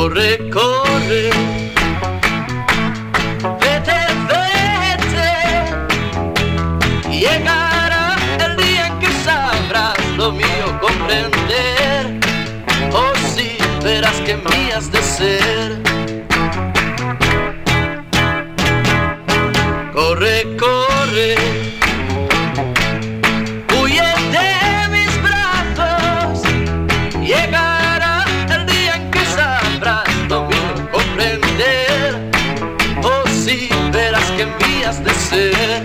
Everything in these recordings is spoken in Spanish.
Corre, corre, vete, vete. Llegará el día en que sabrás lo mío comprender. Oh sí, verás que mías de ser. Corre, corre, huye de mis brazos. Llegará el día en que sabrás lo mío comprender. Oh sí, verás que mías de ser.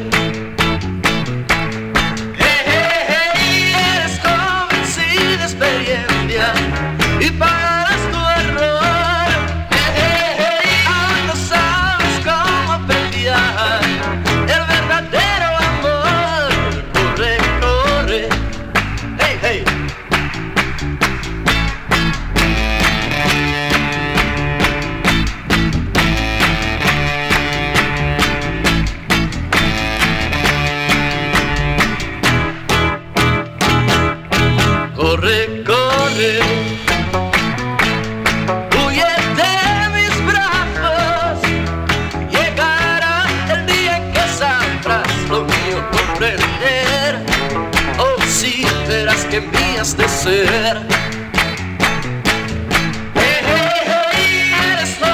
Hey, hey, hey, eres joven sin experiencia y pagarás tu error. Hey, hey, hey, aún no sabes cómo pelear el verdadero amor. Corre, corre, hey, hey. Corre, corre, huye de mis brazos. Llegará el día en que sabrás lo mío comprender. Oh sí, verás que mías de ser.